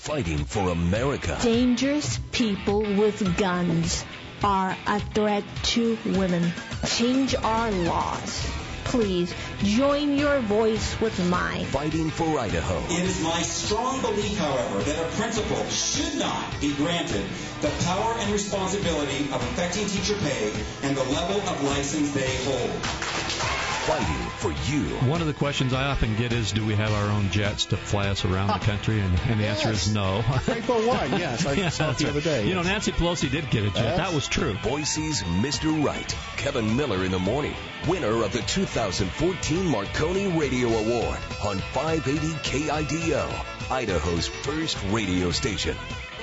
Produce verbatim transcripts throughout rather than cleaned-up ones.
fighting for America. Dangerous people with guns are a threat to women. Change our laws. Please join your voice with mine. Fighting for Idaho. It is my strong belief, however, that a principal should not be granted the power and responsibility of affecting teacher pay and the level of license they hold. Fighting for you. One of the questions I often get is, do we have our own jets to fly us around the country? And, and the yes. answer is no. Franco one, yes. I yeah, saw it the other day. You yes. know, Nancy Pelosi did get a jet. Yes. That was true. Boise's Mister Right, Kevin Miller in the morning, winner of the two thousand fourteen Marconi Radio Award on five eighty K I D O, Idaho's first radio station.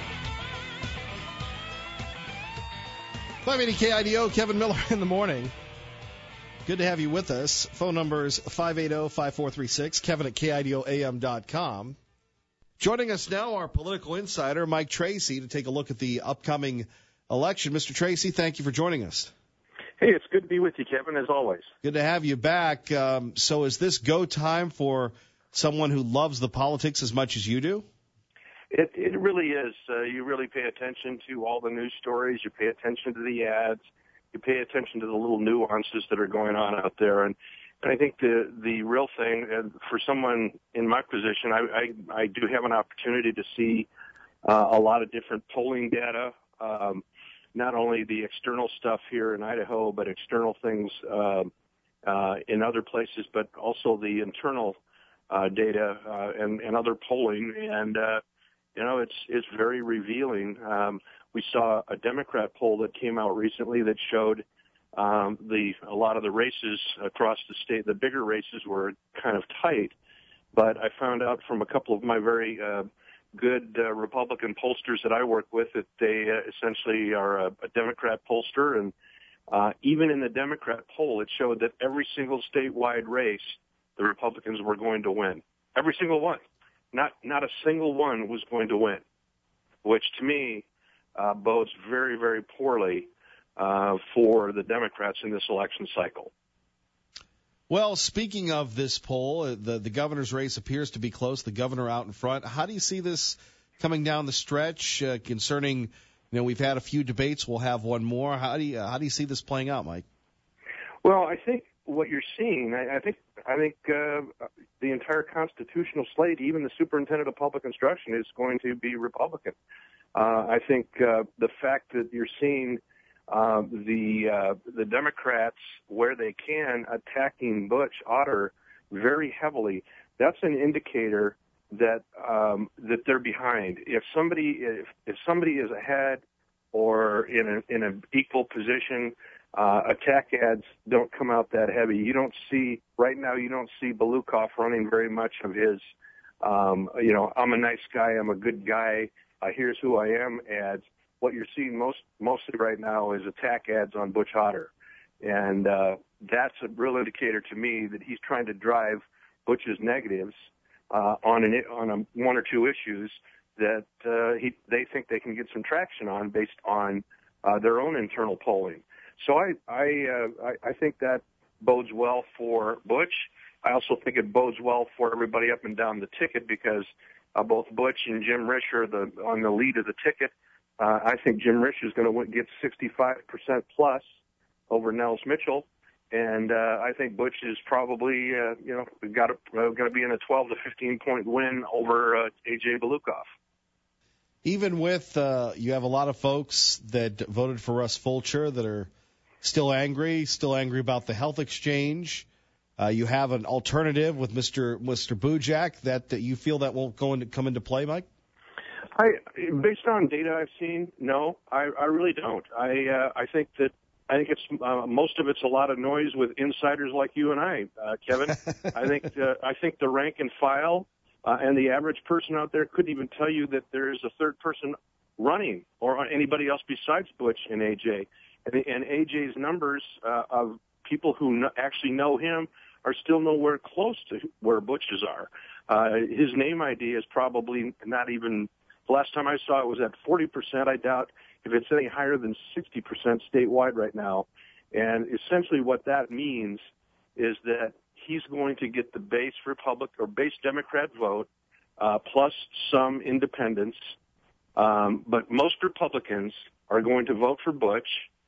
five eighty K I D O, Kevin Miller in the morning. Good to have you with us. Phone number is five eight zero, five four three six, Kevin at K I D O A M dot com. Joining us now, our political insider, Mike Tracy, to take a look at the upcoming election. Mister Tracy, thank you for joining us. Hey, it's good to be with you, Kevin, as always. Good to have you back. Um, so is this go time for someone who loves the politics as much as you do? It, it really is. Uh, you really pay attention to all the news stories. You pay attention to the ads. You pay attention to the little nuances that are going on out there. And, and I think the the real thing, and for someone in my position, I, I, I do have an opportunity to see uh, a lot of different polling data, um, not only the external stuff here in Idaho, but external things uh, uh, in other places, but also the internal uh, data uh, and, and other polling. And, uh, you know, it's it's very revealing. Um, We saw a Democrat poll that came out recently that showed um, the a lot of the races across the state, the bigger races were kind of tight. But I found out from a couple of my very uh, good uh, Republican pollsters that I work with that they uh, essentially are a, a Democrat pollster. And uh, even in the Democrat poll, it showed that every single statewide race, the Republicans were going to win. Every single one. Not, not a single one was going to win, which to me, Uh, bodes very, very poorly uh, for the Democrats in this election cycle. Well, speaking of this poll, the, the governor's race appears to be close, the governor out in front. How do you see this coming down the stretch uh, concerning, you know, we've had a few debates, we'll have one more. How do you, how do you see this playing out, Mike? Well, I think what you're seeing, I, I think I think uh, the entire constitutional slate, even the superintendent of public instruction, is going to be Republican. Uh, I think uh, the fact that you're seeing uh, the uh, the Democrats, where they can, attacking Butch Otter very heavily, that's an indicator that um, that they're behind. If somebody if, if somebody is ahead or in a, in an equal position, uh, attack ads don't come out that heavy. You don't see right now. You don't see Belukoff running very much of his. Um, you know, I'm a nice guy. I'm a good guy. Uh, here's who I am ads. What you're seeing most mostly right now is attack ads on Butch Otter. And uh, that's a real indicator to me that he's trying to drive Butch's negatives uh, on an on a, one or two issues that uh, he, they think they can get some traction on based on uh, their own internal polling. So I I, uh, I I think that bodes well for Butch. I also think it bodes well for everybody up and down the ticket because Uh, both Butch and Jim Risch are the, on the lead of the ticket. Uh, I think Jim Risch is going to get sixty-five percent plus over Nels Mitchell, and uh, I think Butch is probably, uh, you know, got to, uh, going to be in a twelve to fifteen point win over uh, A J Belukoff. Even with, uh, you have a lot of folks that voted for Russ Fulcher that are still angry, still angry about the health exchange. Uh, you have an alternative with Mister Mister Bujak that, that you feel that will go into, come into play, Mike? I, based on data I've seen, no, I, I really don't. I uh, I think that I think it's uh, most of it's a lot of noise with insiders like you and I, uh, Kevin. I think uh, I think the rank and file uh, and the average person out there couldn't even tell you that there is a third person running or anybody else besides Butch and A J. And, and A J's numbers uh, of people who no, actually know him are still nowhere close to where Butch's are. Uh, his name I D is probably not even, the last time I saw it was at forty percent. I doubt if it's any higher than sixty percent statewide right now. And essentially what that means is that he's going to get the base Republican or base Democrat vote uh, plus some independents. Um, but most Republicans are going to vote for Butch.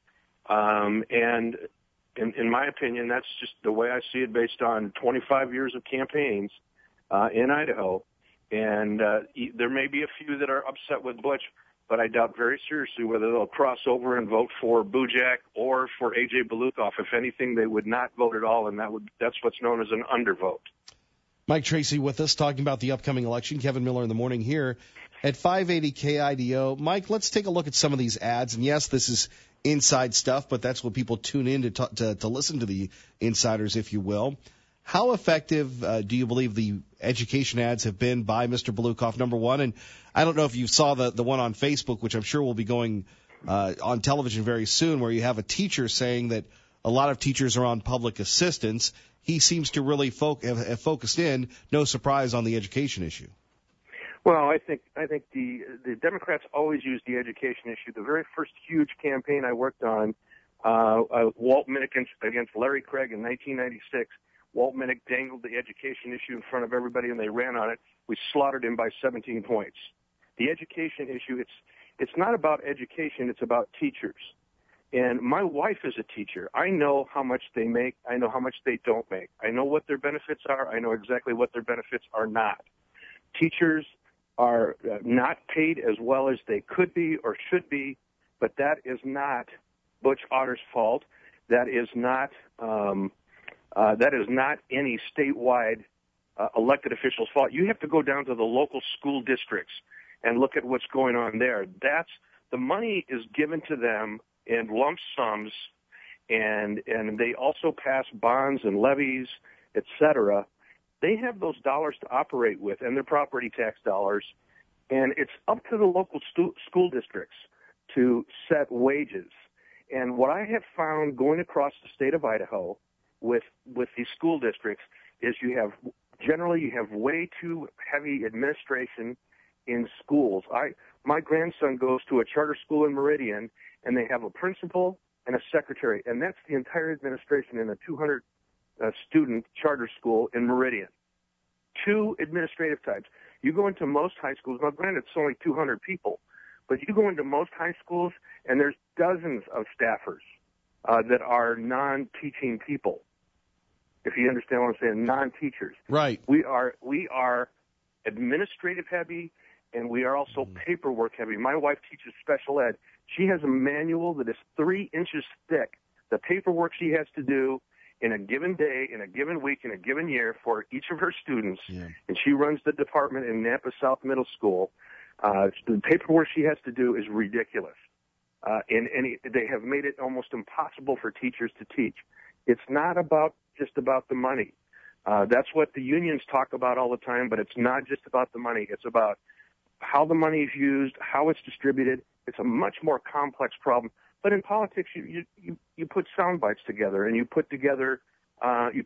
Um, and in, in my opinion, that's just the way I see it based on twenty-five years of campaigns uh, in Idaho. And uh, there may be a few that are upset with Butch, but I doubt very seriously whether they'll cross over and vote for Bujak or for A J Belukoff. If anything, they would not vote at all, and that would that's what's known as an undervote. Mike Tracy with us talking about the upcoming election. Kevin Miller in the morning here at five eighty K I D O. Mike, let's take a look at some of these ads. And yes, this is inside stuff, but that's what people tune in to t- to, to listen to the insiders, if you will. How effective uh, do you believe the education ads have been by Mister Belukoff, number one? And I don't know if you saw the, the one on Facebook, which I'm sure will be going uh, on television very soon, where you have a teacher saying that a lot of teachers are on public assistance. He seems to really fo- have, have focused in, no surprise, on the education issue. Well, I think I think the the Democrats always use the education issue. The very first huge campaign I worked on, uh, uh, Walt Minnick against Larry Craig in nineteen ninety-six, Walt Minnick dangled the education issue in front of everybody, and they ran on it. We slaughtered him by seventeen points. The education issue, it's it's not about education, it's about teachers. And my wife is a teacher. I know how much they make. I know how much they don't make. I know what their benefits are. I know exactly what their benefits are not. Teachers are uh, not paid as well as they could be or should be, but that is not Butch Otter's fault. That is not um, uh, that is not any statewide uh, elected official's fault. You have to go down to the local school districts and look at what's going on there. That's the money is given to them in lump sums, and and they also pass bonds and levies, et cetera. They have those dollars to operate with, and their property tax dollars, and it's up to the local stu- school districts to set wages. And what I have found going across the state of Idaho with with these school districts is you have generally you have way too heavy administration in schools. I my grandson goes to a charter school in Meridian, and they have a principal and a secretary, and that's the entire administration in a two hundred uh, student charter school in Meridian. Two administrative types. You go into most high schools, now granted it's only two hundred people, but you go into most high schools and there's dozens of staffers uh, that are non-teaching people. If you understand what I'm saying, non-teachers. Right. We are we are administrative heavy, and we are also mm. paperwork heavy. My wife teaches special ed. She has a manual that is three inches thick. The paperwork she has to do in a given day, in a given week, in a given year for each of her students, yeah. and she runs the department in Nampa South Middle School. Uh, the paperwork she has to do is ridiculous, uh, and, and they have made it almost impossible for teachers to teach. It's not about just about the money. Uh, that's what the unions talk about all the time, but it's not just about the money. It's about how the money is used, how it's distributed. It's a much more complex problem. But in politics, you you, you, you put sound bites together, and you put together uh, you.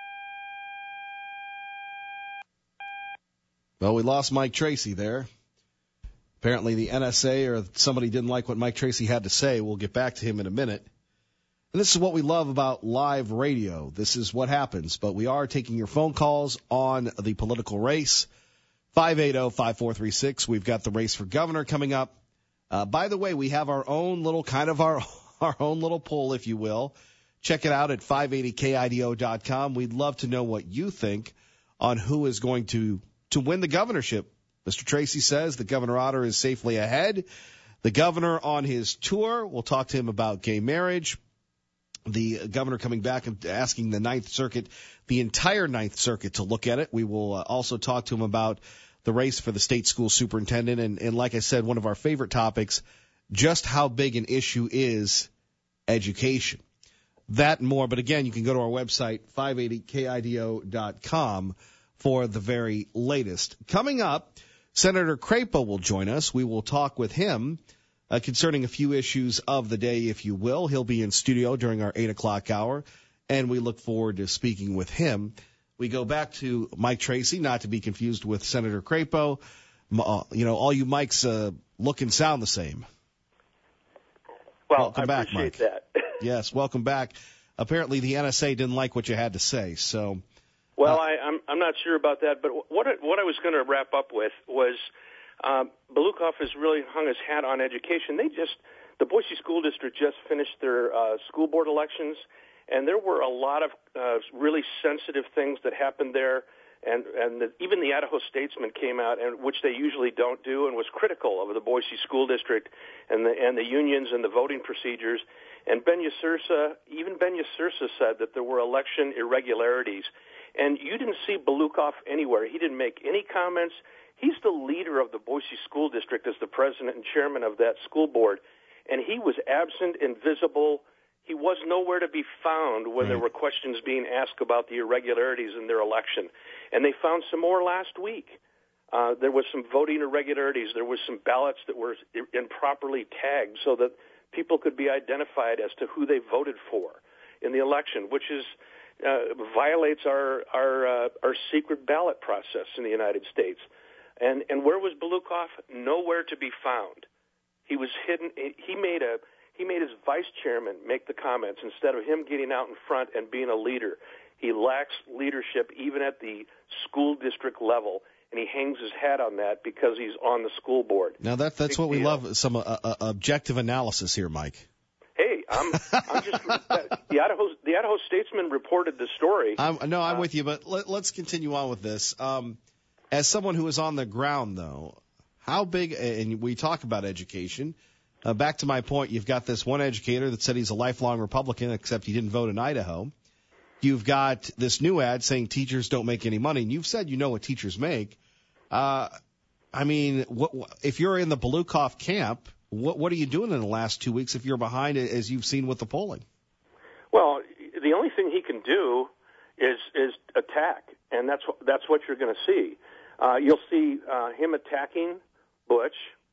Well, we lost Mike Tracy there. Apparently the N S A or somebody didn't like what Mike Tracy had to say. We'll get back to him in a minute. And this is what we love about live radio. This is what happens. But we are taking your phone calls on the political race. five eight zero, five four three six. We've got the race for governor coming up. Uh, by the way, we have our own little kind of our, our own little poll, if you will. Check it out at five eighty K I D O dot com. We'd love to know what you think on who is going to, to win the governorship. Mister Tracy says that Governor Otter is safely ahead. The governor on his tour, we'll talk to him about gay marriage. The governor coming back and asking the Ninth Circuit, the entire Ninth Circuit, to look at it. We will uh, also talk to him about the race for the state school superintendent. And, and like I said, one of our favorite topics, just how big an issue is education. That and more. But again, you can go to our website, five eighty K I D O dot com, for the very latest. Coming up, Senator Crapo will join us. We will talk with him uh, concerning a few issues of the day, if you will. He'll be in studio during our eight o'clock hour, and we look forward to speaking with him. We go back to Mike Tracy, not to be confused with Senator Crapo. Uh, you know, all you Mikes uh, look and sound the same. Well, welcome I back, appreciate Mike. that. Yes, welcome back. Apparently the N S A didn't like what you had to say, so Well, Uh, I, I'm I'm not sure about that, but what I, what I was going to wrap up with was uh, Belukoff has really hung his hat on education. They just the Boise School District just finished their uh, school board elections, and there were a lot of uh, really sensitive things that happened there. And, and the, even the Idaho Statesman came out, and which they usually don't do, and was critical of the Boise School District and the and the unions and the voting procedures. And Ben Yesursa, even Ben Yesursa said that there were election irregularities. And you didn't see Belukoff anywhere. He didn't make any comments. He's the leader of the Boise School District as the president and chairman of that school board. And he was absent, invisible. He was nowhere to be found when there were questions being asked about the irregularities in their election. And they found some more last week. Uh, there was some voting irregularities. There was some ballots that were improperly tagged so that people could be identified as to who they voted for in the election, which is uh, violates our our uh, our secret ballot process in the United States. And and where was Belukoff? Nowhere to be found. He was hidden. He made a he made his vice chairman make the comments instead of him getting out in front and being a leader. He lacks leadership even at the school district level, and he hangs his hat on that because he's on the school board. Now that that's Big what we deal. love, some uh, uh, objective analysis here, Mike. Hey, I'm I'm just the Idaho the Idaho Statesman reported the story. I'm, no, I'm Uh, with you, but let, let's continue on with this. Um, as someone who is on the ground, though, how big? And we talk about education. Uh, back to my point, you've got this one educator that said he's a lifelong Republican, except he didn't vote in Idaho. You've got this new ad saying teachers don't make any money, and you've said you know what teachers make. Uh, I mean, what, if you're in the Belukoff camp, what, what are you doing in the last two weeks if you're behind, as you've seen with the polling? Well, the only thing he can do is is attack, and that's what, that's what you're going to see. Uh, you'll see uh, him attacking Butch,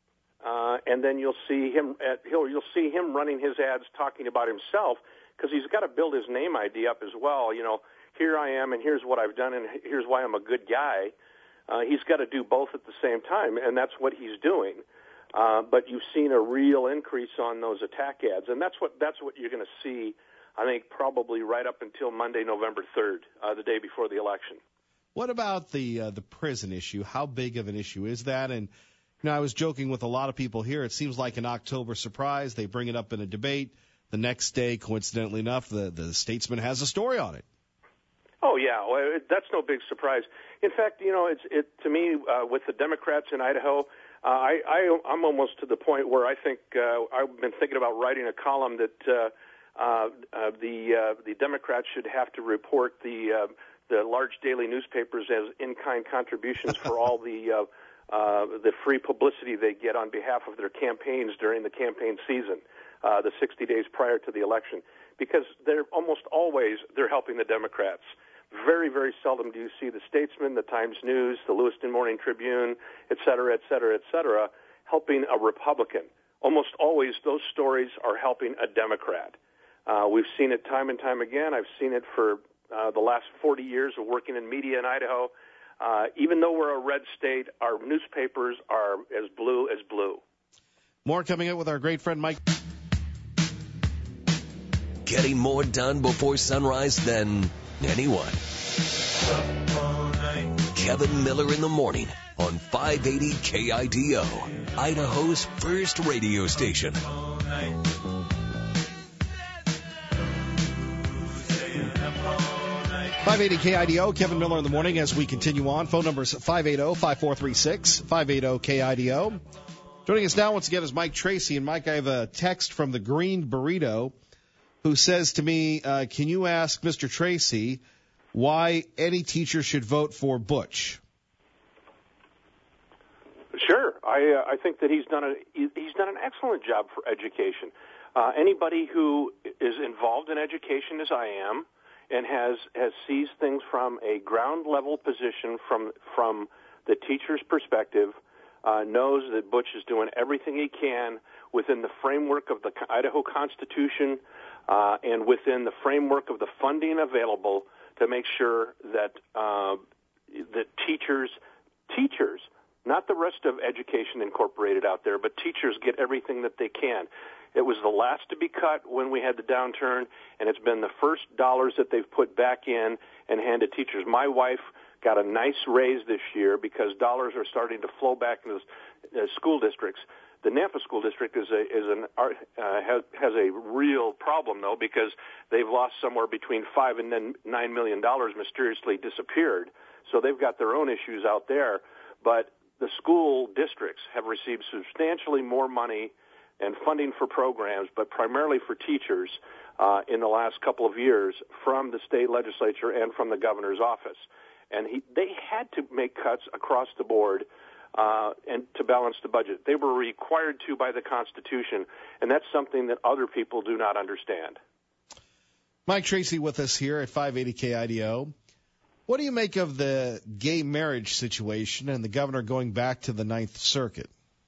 uh, and then you'll see him at, he'll you'll see him running his ads talking about himself, because he's got to build his name I D up as well. You know, here I am, and here's what I've done, and here's why I'm a good guy. Uh, he's got to do both at the same time, and that's what he's doing. Uh, but you've seen a real increase on those attack ads, and that's what that's what you're going to see, I think, probably right up until Monday, November third, uh, the day before the election. What about the uh, the prison issue? How big of an issue is that? And you know, I was joking with a lot of people here. It seems like an October surprise. They bring it up in a debate. The next day, coincidentally enough, the, the Statesman has a story on it. Oh yeah, well, it, that's no big surprise. In fact, you know, it's it to me uh, with the Democrats in Idaho. Uh, I, I I'm almost to the point where I think uh, I've been thinking about writing a column that uh, uh, uh, the uh, the Democrats should have to report the uh, the large daily newspapers as in-kind contributions for all the uh, uh, the free publicity they get on behalf of their campaigns during the campaign season, uh, the sixty days prior to the election, because they're almost always they're helping the Democrats. Very, very seldom do you see the Statesman, the Times News, the Lewiston Morning Tribune, et cetera, et cetera, et cetera, helping a Republican. Almost always those stories are helping a Democrat. Uh, we've seen it time and time again. I've seen it for uh, the last forty years of working in media in Idaho. Uh, even though we're a red state, our newspapers are as blue as blue. More coming up with our great friend Mike. Getting more done before sunrise than anyone. Kevin Miller in the morning on five eighty K I D O, Idaho's first radio station. five eighty K I D O, Kevin Miller in the morning as we continue on. Phone number is five eight zero, five four three six, five eight zero K I D O. Joining us now once again is Mike Tracy. And Mike, I have a text from the Green Burrito who says to me, uh, can you ask Mister Tracy why any teacher should vote for Butch? Sure, I uh, I think that he's done a he's done an excellent job for education. Uh, anybody who is involved in education, as I am, and has has sees things from a ground level position from from the teacher's perspective, uh, knows that Butch is doing everything he can within the framework of the Idaho Constitution uh, and within the framework of the funding available to make sure that uh, that teachers teachers not the rest of Education Incorporated out there, but teachers get everything that they can. It was the last to be cut when we had the downturn, and it's been the first dollars that they've put back in and handed teachers. My wife got a nice raise this year because dollars are starting to flow back into the school districts. The Nampa School District is a is an uh, has has a real problem though, because they've lost somewhere between five and then nine million dollars mysteriously disappeared. So they've got their own issues out there. But the school districts have received substantially more money and funding for programs, but primarily for teachers uh, in the last couple of years from the state legislature and from the governor's office. And he, they had to make cuts across the board uh, and to balance the budget. They were required to by the Constitution, and that's something that other people do not understand. Mike Tracy with us here at five eighty K I D O. What do you make of the gay marriage situation and the governor going back to the Ninth Circuit?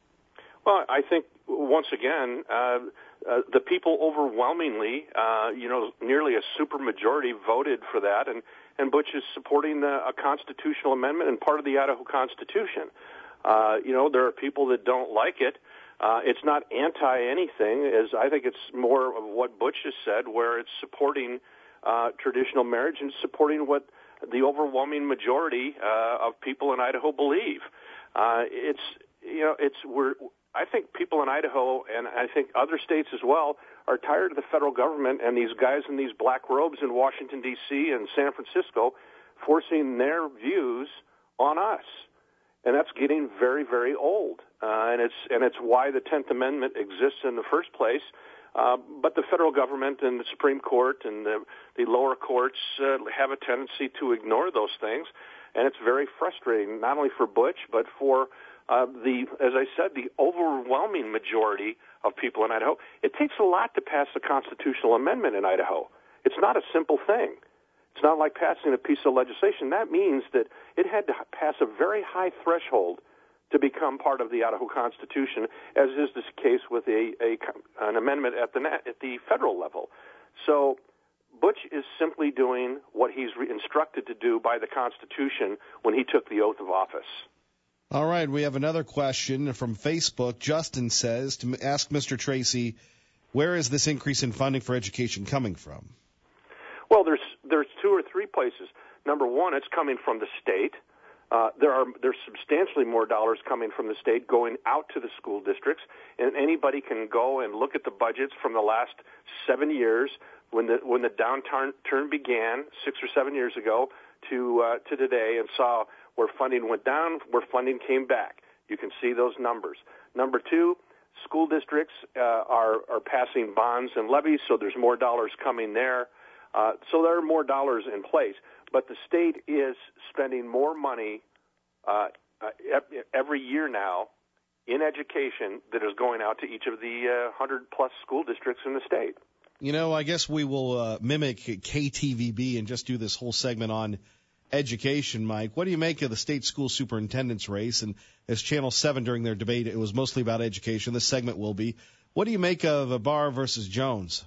Well, I think, once again, uh, uh, the people overwhelmingly, uh, you know, nearly a supermajority voted for that, and, and Butch is supporting the, a constitutional amendment and part of the Idaho Constitution. Uh, you know, there are people that don't like it. Uh, it's not anti-anything, as I think it's more of what Butch has said, where it's supporting uh, traditional marriage and supporting what the overwhelming majority uh, of people in Idaho believe. Uh, it's, you know, it's, we're, I think people in Idaho, and I think other states as well, are tired of the federal government and these guys in these black robes in Washington, D C and San Francisco forcing their views on us. And that's getting very, very old. Uh, and it's and it's why the tenth Amendment exists in the first place. Uh, but the federal government and the Supreme Court and the, the lower courts uh, have a tendency to ignore those things. And it's very frustrating, not only for Butch, but for Uh, the, as I said, the overwhelming majority of people in Idaho. It takes a lot to pass a constitutional amendment in Idaho. It's not a simple thing. It's not like passing a piece of legislation. That means that it had to pass a very high threshold to become part of the Idaho Constitution, as is the case with a, a an amendment at the at the federal level. So Butch is simply doing what he's instructed to do by the Constitution when he took the oath of office. All right, we have another question from Facebook. Justin says to ask Mister Tracy, where is this increase in funding for education coming from? Well, there's there's two or three places. Number one, it's coming from the state. Uh, there are there's substantially more dollars coming from the state going out to the school districts, and anybody can go and look at the budgets from the last seven years when the when the downturn turn began six or seven years ago to uh, to today, and saw where funding went down, where funding came back. You can see those numbers. Number two, school districts uh, are, are passing bonds and levies, so there's more dollars coming there. Uh, so there are more dollars in place. But the state is spending more money uh, uh, every year now in education that is going out to each of the uh, one hundred plus school districts in the state. You know, I guess we will uh, mimic K T V B and just do this whole segment on education, Mike. What do you make of the state school superintendent's race? And as Channel seven during their debate, it was mostly about education. This segment will be. What do you make of Ibarra versus Jones?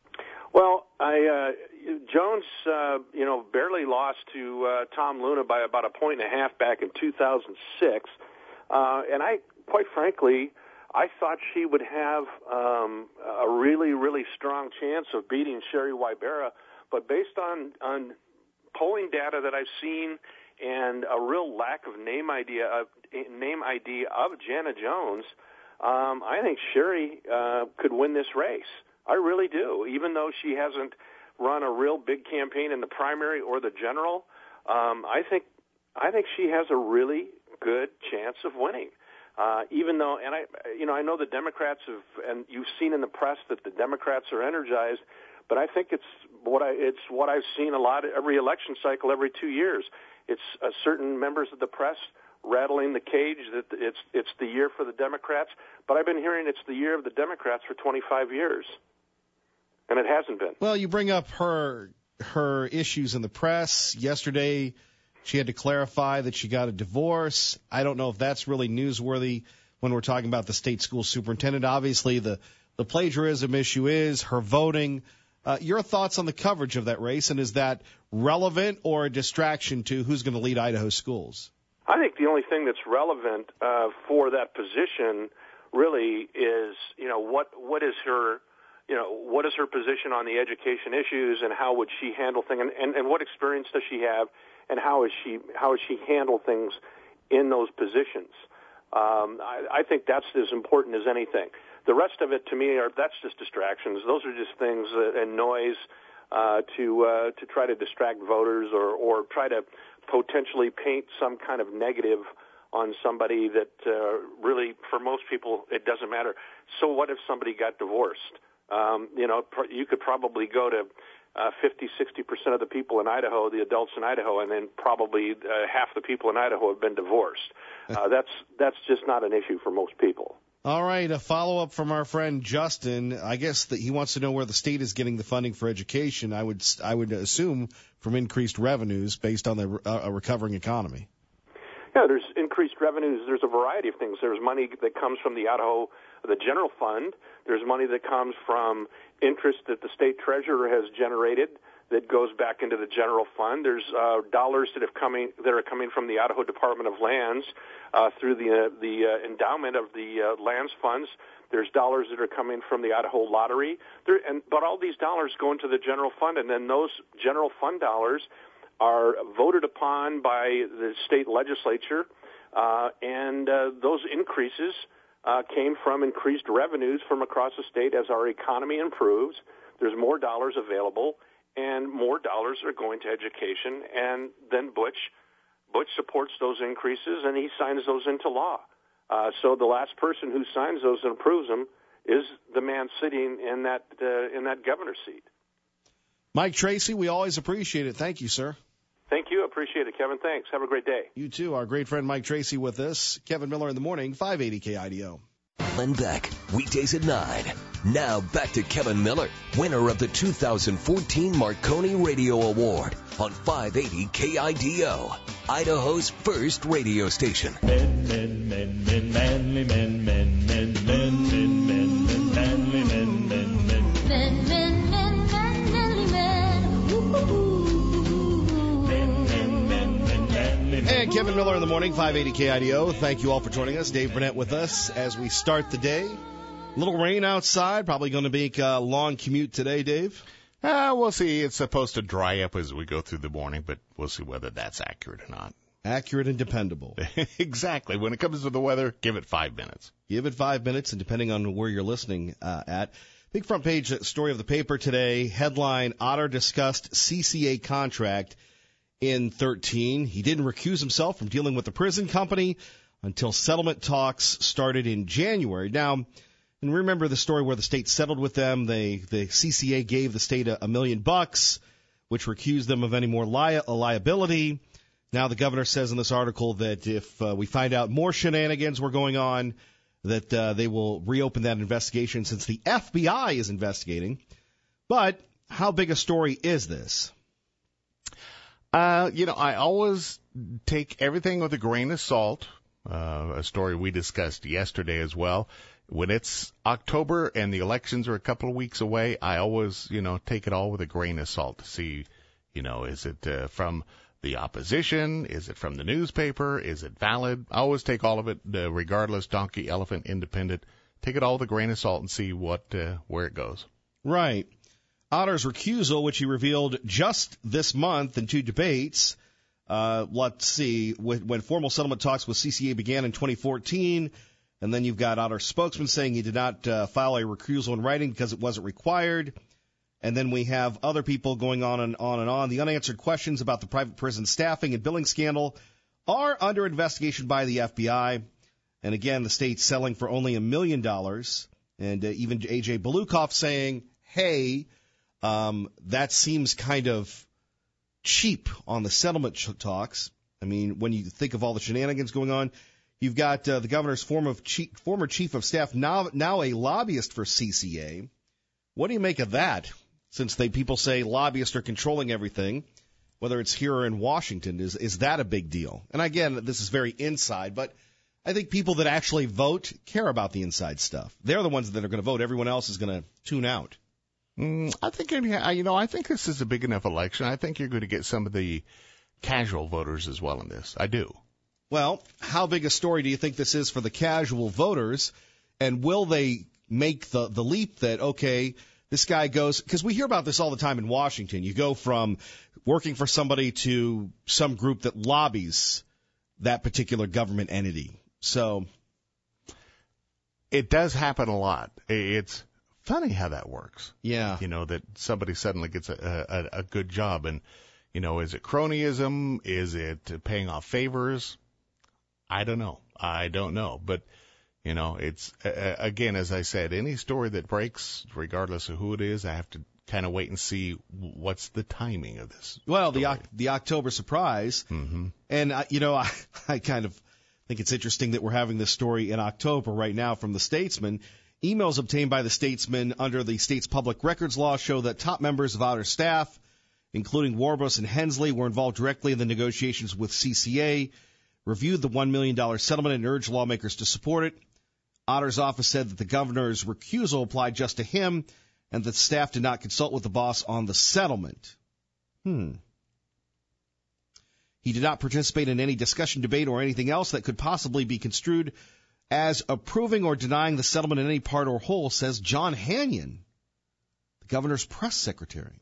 Well, I uh, Jones, uh, you know, barely lost to uh, Tom Luna by about a point and a half back in two thousand six. Uh, and I, quite frankly, I thought she would have um, a really, really strong chance of beating Sherry Wybera. But based on, on polling data that I've seen and a real lack of name idea of name I D of Jana Jones, um, I think Sherry uh, could win this race. I really do, even though she hasn't run a real big campaign in the primary or the general. Um, I think I think she has a really good chance of winning. Uh, even though, and I, you know, I know the Democrats have, and you've seen in the press that the Democrats are energized. But I think it's what I it's what I've seen a lot every election cycle, every two years. It's uh, certain members of the press rattling the cage that it's it's the year for the Democrats. But I've been hearing it's the year of the Democrats for twenty-five years, and it hasn't been. Well, you bring up her her issues in the press. Yesterday, she had to clarify that she got a divorce. I don't know if that's really newsworthy when we're talking about the state school superintendent. Obviously, the the plagiarism issue is her voting. Uh, your thoughts on the coverage of that race, and is that relevant or a distraction to who's going to lead Idaho schools? I think the only thing that's relevant uh, for that position really is, you know, what what is her, you know, what is her position on the education issues, and how would she handle things, and, and, and what experience does she have, and how is she how is she handle things in those positions. Um, I, I think that's as important as anything. The rest of it, to me, are that's just distractions. Those are just things uh, and noise uh, to uh, to try to distract voters, or, or try to potentially paint some kind of negative on somebody that uh, really, for most people, it doesn't matter. So what if somebody got divorced? Um, you know, pr- you could probably go to uh, fifty, sixty percent of the people in Idaho, the adults in Idaho, and then probably uh, half the people in Idaho have been divorced. Uh, that's that's just not an issue for most people. All right, a follow-up from our friend Justin. I guess that he wants to know where the state is getting the funding for education. I would I would assume from increased revenues based on the uh, a recovering economy. Yeah, there's increased revenues. There's a variety of things. There's money that comes from the Idaho, the general fund. There's money that comes from interest that the state treasurer has generated that goes back into the general fund. There's uh, dollars that have coming that are coming from the Idaho Department of Lands uh, through the uh, the uh, endowment of the uh, lands funds. There's dollars that are coming from the Idaho Lottery, there, and but all these dollars go into the general fund, and then those general fund dollars are voted upon by the state legislature, uh, and uh, those increases uh, came from increased revenues from across the state. As our economy improves, there's more dollars available, and more dollars are going to education. And then Butch, Butch supports those increases, and he signs those into law. Uh, so the last person who signs those and approves them is the man sitting in that uh, in that governor's seat. Mike Tracy, we always appreciate it. Thank you, sir. Thank you. Appreciate it, Kevin. Thanks. Have a great day. You too. Our great friend Mike Tracy with us. Kevin Miller in the morning, five eighty K I D O. Glenn Beck, weekdays at nine. Now back to Kevin Miller, winner of the two thousand fourteen Marconi Radio Award on five eighty K I D O, Idaho's first radio station. Men, men, men, men, manly men, men, men, men, men, men, men, manly men, men, men. Men, men, men, men, manly men. Woo-hoo-hoo. Men, men, men, men, manly men. And Kevin Miller in the morning, five eighty K I D O. Thank you all for joining us. Dave Burnett with us as we start the day. A little rain outside, probably going to make a long commute today, Dave. Uh, we'll see. It's supposed to dry up as we go through the morning, but we'll see whether that's accurate or not. Accurate and dependable. Exactly. When it comes to the weather, give it five minutes. Give it five minutes, and depending on where you're listening uh, at. Big front page story of the paper today. Headline, Otter discussed C C A contract in thirteen. He didn't recuse himself from dealing with the prison company until settlement talks started in January. Now, and remember the story where the state settled with them. They, the C C A gave the state a, a million bucks, which recused them of any more li- liability. Now the governor says in this article that if uh, we find out more shenanigans were going on, that uh, they will reopen that investigation since the F B I is investigating. But how big a story is this? Uh, you know, I always take everything with a grain of salt. Uh, a story we discussed yesterday as well. When it's October and the elections are a couple of weeks away, I always, you know, take it all with a grain of salt to see, you know, is it uh, from the opposition? Is it from the newspaper? Is it valid? I always take all of it, uh, regardless, donkey, elephant, independent. Take it all with a grain of salt and see what uh, where it goes. Right. Otter's recusal, which he revealed just this month in two debates. Uh, let's see, when, when formal settlement talks with C C A began in twenty fourteen, and then you've got Otter's spokesman saying he did not uh, file a recusal in writing because it wasn't required. And then we have other people going on and on and on. The unanswered questions about the private prison staffing and billing scandal are under investigation by the F B I. And again, the state's selling for only a million dollars. And uh, even A J Belukoff saying, hey, um, that seems kind of cheap on the settlement talks. I mean, when you think of all the shenanigans going on, you've got uh, the governor's former chief, former chief of staff, now now a lobbyist for C C A. What do you make of that? Since they people say lobbyists are controlling everything, whether it's here or in Washington, is is that a big deal? And again, this is very inside, but I think people that actually vote care about the inside stuff. They're the ones that are going to vote. Everyone else is going to tune out. Mm, I think, you know, I think this is a big enough election. I think you're going to get some of the casual voters as well in this. I do. Well, how big a story do you think this is for the casual voters? And will they make the, the leap that, okay, this guy goes, because we hear about this all the time in Washington. You go from working for somebody to some group that lobbies that particular government entity. So it does happen a lot. It's funny how that works. Yeah. You know, that somebody suddenly gets a, a, a good job. And, you know, is it cronyism? Is it paying off favors? I don't know. I don't know. But, you know, it's, uh, again, as I said, any story that breaks, regardless of who it is, I have to kind of wait and see what's the timing of this. Well, the the October surprise. Mm-hmm. And, I, you know, I, I kind of think it's interesting that we're having this story in October right now from the Statesman. Emails obtained by the Statesman under the state's public records law show that top members of Otter's staff, including Warbush and Hensley, were involved directly in the negotiations with C C A, reviewed the one million dollars settlement, and urged lawmakers to support it. Otter's office said that the governor's recusal applied just to him and that staff did not consult with the boss on the settlement. Hmm. He did not participate in any discussion, debate, or anything else that could possibly be construed as approving or denying the settlement in any part or whole, says John Hanyon, the governor's press secretary.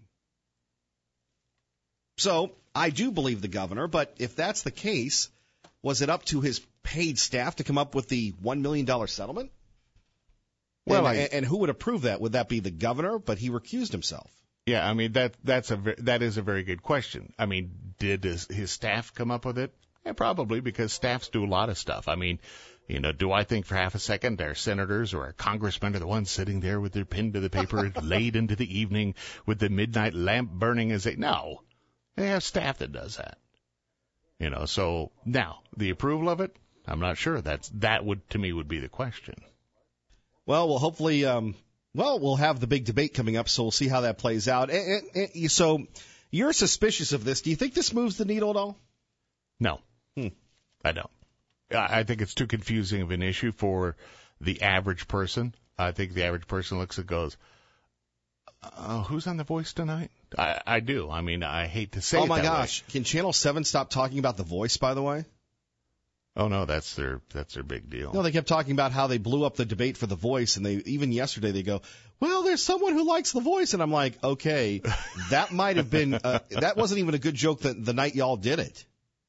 So I do believe the governor, but if that's the case, was it up to his paid staff to come up with the one million dollars settlement? Well, and, I, and who would approve that? Would that be the governor? But he recused himself. Yeah, I mean, that that's a that is a very good question. I mean, did his, his staff come up with it? Yeah, probably, because staffs do a lot of stuff. I mean, you know, do I think for half a second our senators or our congressmen are the ones sitting there with their pen to the paper late into the evening with the midnight lamp burning as they, no, they have staff that does that. You know, so now the approval of it, I'm not sure. That's that would to me would be the question. Well, well, hopefully, um, well, we'll have the big debate coming up, so we'll see how that plays out. And, and, and, so you're suspicious of this. Do you think this moves the needle at all? No, hmm. I don't. I think it's too confusing of an issue for the average person. I think the average person looks and goes, uh, who's on The Voice tonight? I, I do. I mean, I hate to say oh it my that gosh. way. Can Channel seven stop talking about The Voice, by the way? Oh, no, that's their that's their big deal. No, they kept talking about how they blew up the debate for The Voice, and they even yesterday they go, well, there's someone who likes The Voice, and I'm like, okay, that might have been, uh, that wasn't even a good joke that the night y'all did it.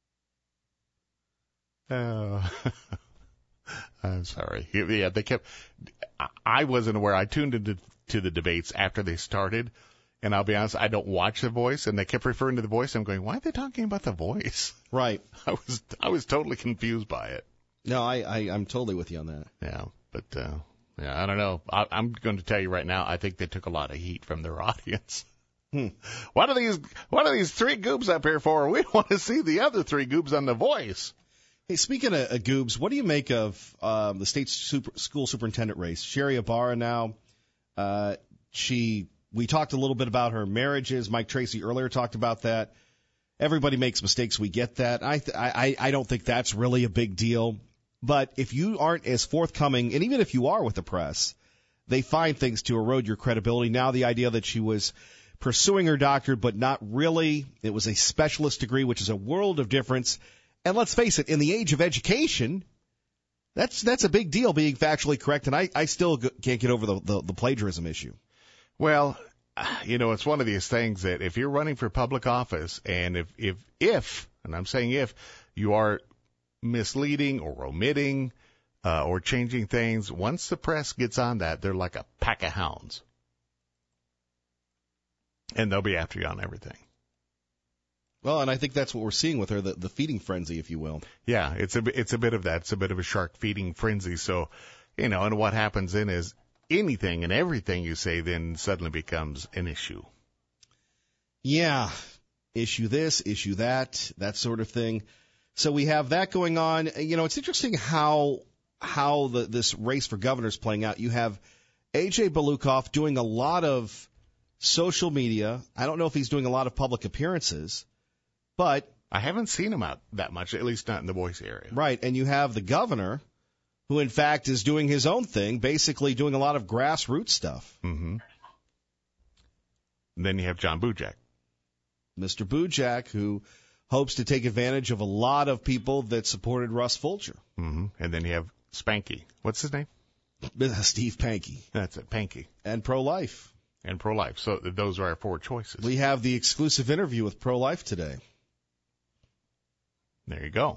Oh, I'm sorry. Yeah, they kept, I wasn't aware. I tuned into to the debates after they started, and I'll be honest, I don't watch The Voice, and they kept referring to The Voice. I'm going, why are they talking about The Voice? Right. I was I was totally confused by it. No, I, I I'm totally with you on that. Yeah, but uh, yeah, I don't know. I, I'm going to tell you right now. I think they took a lot of heat from their audience. Hmm. What are these? What are these three goobs up here for? We want to see the other three goobs on The Voice. Hey, speaking of uh, goobs, what do you make of um, the state super, school superintendent race? Sherry Ibarra now. Uh, she. We talked a little bit about her marriages. Mike Tracy earlier talked about that. Everybody makes mistakes. We get that. I, th- I I don't think that's really a big deal. But if you aren't as forthcoming, and even if you are with the press, they find things to erode your credibility. Now the idea that she was pursuing her doctorate, but not really. It was a specialist degree, which is a world of difference. And let's face it, in the age of education, that's that's a big deal being factually correct. And I, I still can't get over the, the, the plagiarism issue. Well, you know, it's one of these things that if you're running for public office and if, if, if, and I'm saying if, you are misleading or omitting uh, or changing things, once the press gets on that, they're like a pack of hounds. And they'll be after you on everything. Well, and I think that's what we're seeing with her, the, the feeding frenzy, if you will. Yeah, it's a, it's a bit of that. It's a bit of a shark feeding frenzy. So, you know, and what happens then is anything and everything you say then suddenly becomes an issue. Yeah, issue this, issue that, that sort of thing. So we have that going on. You know, it's interesting how how the, this race for governor is playing out. You have A J Belukoff doing a lot of social media. I don't know if he's doing a lot of public appearances. But I haven't seen him out that much, at least not in the Boise area. Right, and you have the governor, who in fact is doing his own thing, basically doing a lot of grassroots stuff. Mm-hmm. And then you have John Bujak. Mister Bujak, who hopes to take advantage of a lot of people that supported Russ Fulcher. Mm-hmm. And then you have Spanky. What's his name? Steve Pankey. That's it, Pankey. And pro-life. And pro-life. So those are our four choices. We have the exclusive interview with pro-life today. There you go.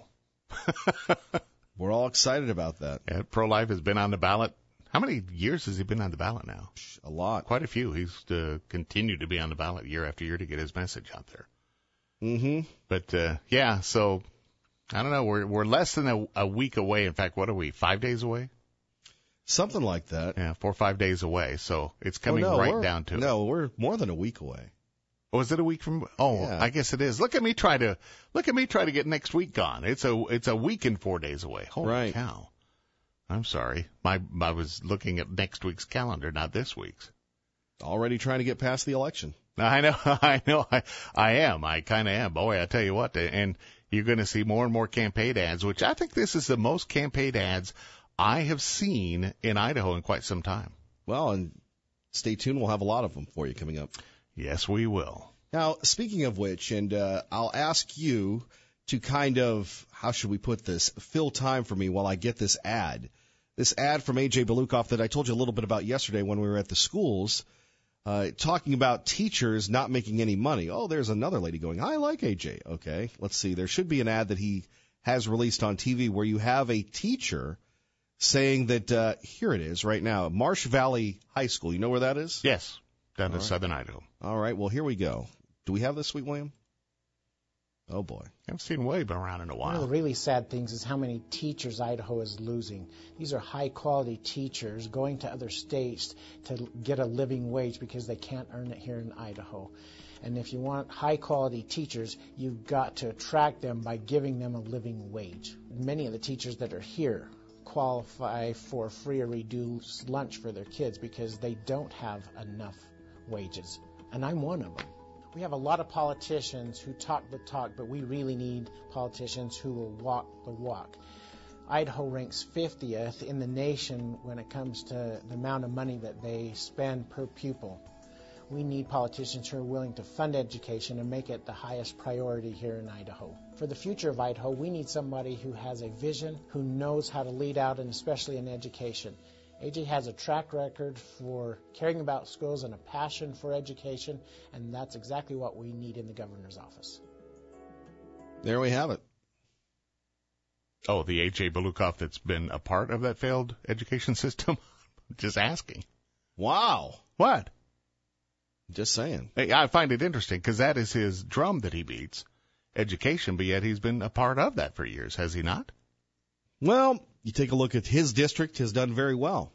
We're all excited about that. Yeah, pro-life has been on the ballot. How many years has he been on the ballot now? A lot. Quite a few. He's uh, continued to be on the ballot year after year to get his message out there. Mm-hmm. But, uh, yeah, so, I don't know. We're we're less than a, a week away. In fact, what are we, five days away? Something like that. Yeah, four or five days away. So it's coming oh, no, right down to no, it. No, we're more than a week away. Oh, is it a week from? Oh, yeah. I guess it is. Look at me try to look at me try to get next week gone. It's a it's a week and four days away. Holy right. cow! I'm sorry. My I was looking at next week's calendar, not this week's. Already trying to get past the election. I know, I know, I I am. I kind of am. Boy, I tell you what, and you're going to see more and more campaign ads, which I think this is the most campaign ads I have seen in Idaho in quite some time. Well, and stay tuned. We'll have a lot of them for you coming up. Yes, we will. Now, speaking of which, and uh, I'll ask you to kind of, how should we put this, fill time for me while I get this ad. This ad from A J Belukoff that I told you a little bit about yesterday when we were at the schools, uh, talking about teachers not making any money. Oh, there's another lady going, I like A J. Okay, let's see. There should be an ad that he has released on T V where you have a teacher saying that, uh, here it is right now, Marsh Valley High School. You know where that is? Yes, down in right. southern Idaho. All right, well, here we go. Do we have this, Sweet William? Oh, boy. I haven't seen William around in a while. One of the really sad things is how many teachers Idaho is losing. These are high-quality teachers going to other states to get a living wage because they can't earn it here in Idaho. And if you want high-quality teachers, you've got to attract them by giving them a living wage. Many of the teachers that are here qualify for free or reduced lunch for their kids because they don't have enough wages. And I'm one of them. We have a lot of politicians who talk the talk, but we really need politicians who will walk the walk. Idaho ranks fiftieth in the nation when it comes to the amount of money that they spend per pupil. We need politicians who are willing to fund education and make it the highest priority here in Idaho. For the future of Idaho, we need somebody who has a vision, who knows how to lead out, and especially in education. A J has a track record for caring about schools and a passion for education, and that's exactly what we need in the governor's office. There we have it. Oh, the A J Belukoff that's been a part of that failed education system? Just asking. Wow. What? Just saying. Hey, I find it interesting because that is his drum that he beats, education, but yet he's been a part of that for years, has he not? Well, you take a look at his district, has done very well.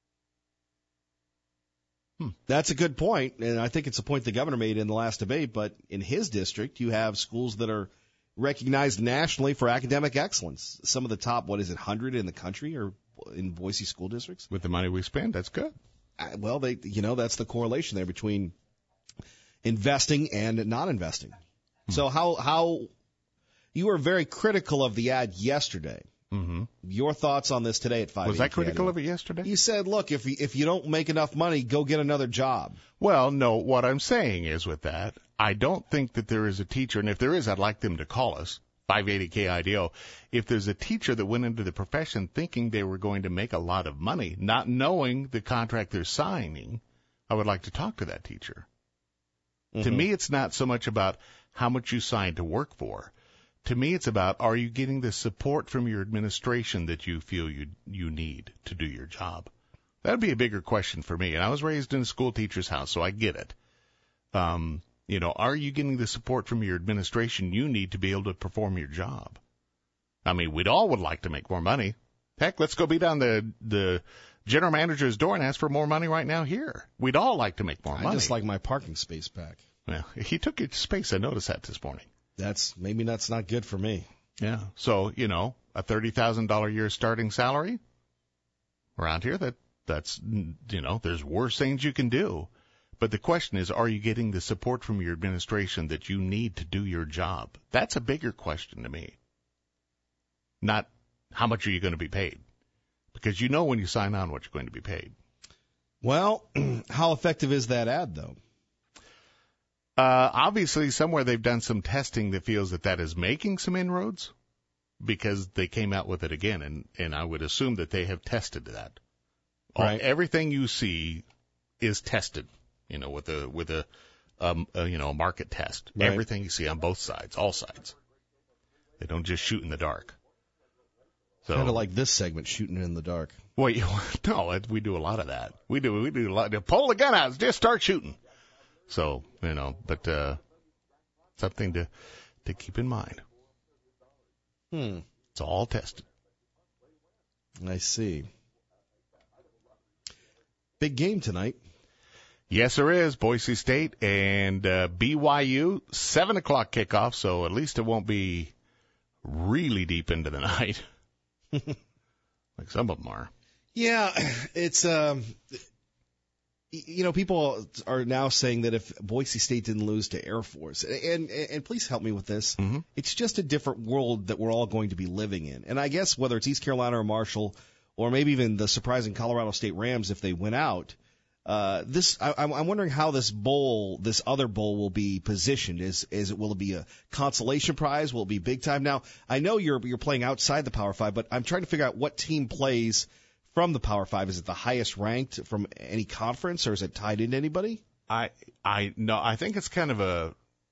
Hmm. That's a good point, and I think it's a point the governor made in the last debate, but in his district, you have schools that are recognized nationally for academic excellence. Some of the top, what is it, one hundred in the country or in Boise school districts? With the money we spend, that's good. Uh, well, they, you know, that's the correlation there between investing and not investing. Hmm. So how, how, you were very critical of the ad yesterday. Mm-hmm. Your thoughts on this today at five? Was I critical of it yesterday? You said, look, if you, if you don't make enough money, go get another job. Well, no, what I'm saying is with that, I don't think that there is a teacher, and if there is, I'd like them to call us, five eighty K I D O. If there's a teacher that went into the profession thinking they were going to make a lot of money, not knowing the contract they're signing, I would like to talk to that teacher. Mm-hmm. To me, it's not so much about how much you signed to work for. To me, it's about, are you getting the support from your administration that you feel you you need to do your job? That would be a bigger question for me. And I was raised in a school teacher's house, so I get it. Um, you know, are you getting the support from your administration you need to be able to perform your job? I mean, we'd all would like to make more money. Heck, let's go beat on the the general manager's door and ask for more money right now here. We'd all like to make more I money. I just like my parking space back. Well, he took your space. I noticed that this morning. That's maybe that's not good for me. Yeah. So, you know, a thirty thousand dollars a year starting salary around here, that that's, you know, there's worse things you can do. But the question is, are you getting the support from your administration that you need to do your job? That's a bigger question to me. Not how much are you going to be paid? Because you know when you sign on what you're going to be paid. Well, how effective is that ad, though? Uh, obviously, somewhere they've done some testing that feels that that is making some inroads because they came out with it again, and, and I would assume that they have tested that. Right. All, everything you see is tested, you know, with a with a, um, a you know a market test. Right. Everything you see on both sides, all sides. They don't just shoot in the dark. So, kind of like this segment, shooting in the dark. Well, you, no, it, we do a lot of that. We do we do a lot. Pull the gun out, just start shooting. So, you know, but uh, something to to keep in mind. Hmm. It's all tested. I see. Big game tonight. Yes, there is. Boise State and uh, B Y U, seven o'clock kickoff, so at least it won't be really deep into the night. Like some of them are. Yeah, it's... Um, You know, people are now saying that if Boise State didn't lose to Air Force, and and, and please help me with this, mm-hmm. It's just a different world that we're all going to be living in. And I guess whether it's East Carolina or Marshall, or maybe even the surprising Colorado State Rams if they win out, uh, this I, I'm wondering how this bowl, this other bowl, will be positioned. Is is it will it be a consolation prize? Will it be big time? Now, I know you're you're playing outside the Power Five, but I'm trying to figure out what team plays from the Power Five. Is it the highest ranked from any conference, or is it tied into anybody? I I no, I think it's kind of a.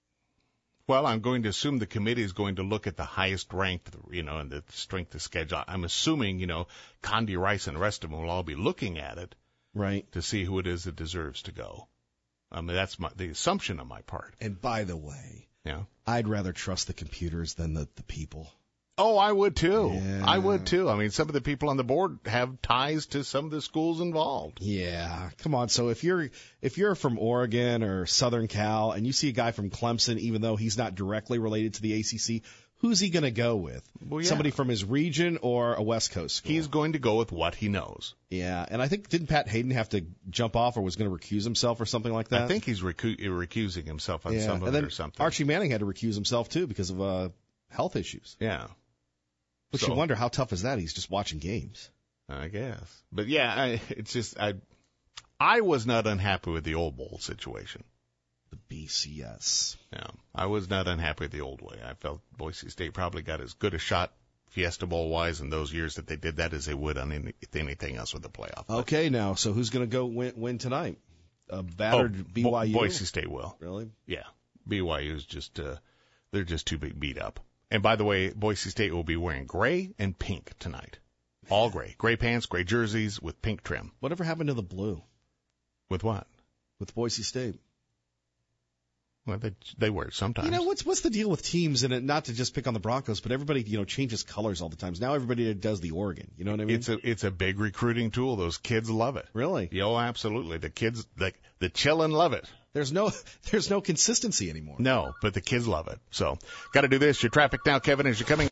Well, I'm going to assume the committee is going to look at the highest ranked, you know, and the strength of schedule. I'm assuming, you know, Condi Rice and the rest of them will all be looking at it, right, to see who it is that deserves to go. I mean, that's my the assumption on my part. And by the way, yeah, I'd rather trust the computers than the the people. Oh, I would too. Yeah. I would too. I mean, some of the people on the board have ties to some of the schools involved. Yeah, come on. So if you're if you're from Oregon or Southern Cal and you see a guy from Clemson, even though he's not directly related to the A C C, who's he going to go with? Well, yeah. Somebody from his region or a West Coast school? He's going to go with what he knows. Yeah, and I think didn't Pat Hayden have to jump off or was going to recuse himself or something like that? I think he's recu- recusing himself on yeah. some of and it then or something. Archie Manning had to recuse himself too because of uh, health issues. Yeah. Which so, you wonder how tough is that? He's just watching games. I guess. But yeah, I, it's just I I was not unhappy with the old bowl situation. The B C S. Yeah, I was not unhappy with the old way. I felt Boise State probably got as good a shot Fiesta Bowl wise in those years that they did that as they would on any, anything else with the playoff. Okay, now so who's going to go win, win tonight? A battered oh, B Y U. Bo- Boise State will. Really? Yeah, B Y U is just uh, they're just too big beat up. And by the way, Boise State will be wearing gray and pink tonight. All gray. Gray pants, gray jerseys with pink trim. Whatever happened to the blue? With what? With Boise State. Well, they they wear it sometimes. You know, what's what's the deal with teams, and it, not to just pick on the Broncos, but everybody, you know, changes colors all the time. Now everybody does the Oregon. You know what I mean? It's a it's a big recruiting tool. Those kids love it. Really? Yeah, oh, absolutely. The kids, the, the children love it. There's no there's no consistency anymore. No, but the kids love it. So, got to do this. Your traffic now, Kevin, as you're coming.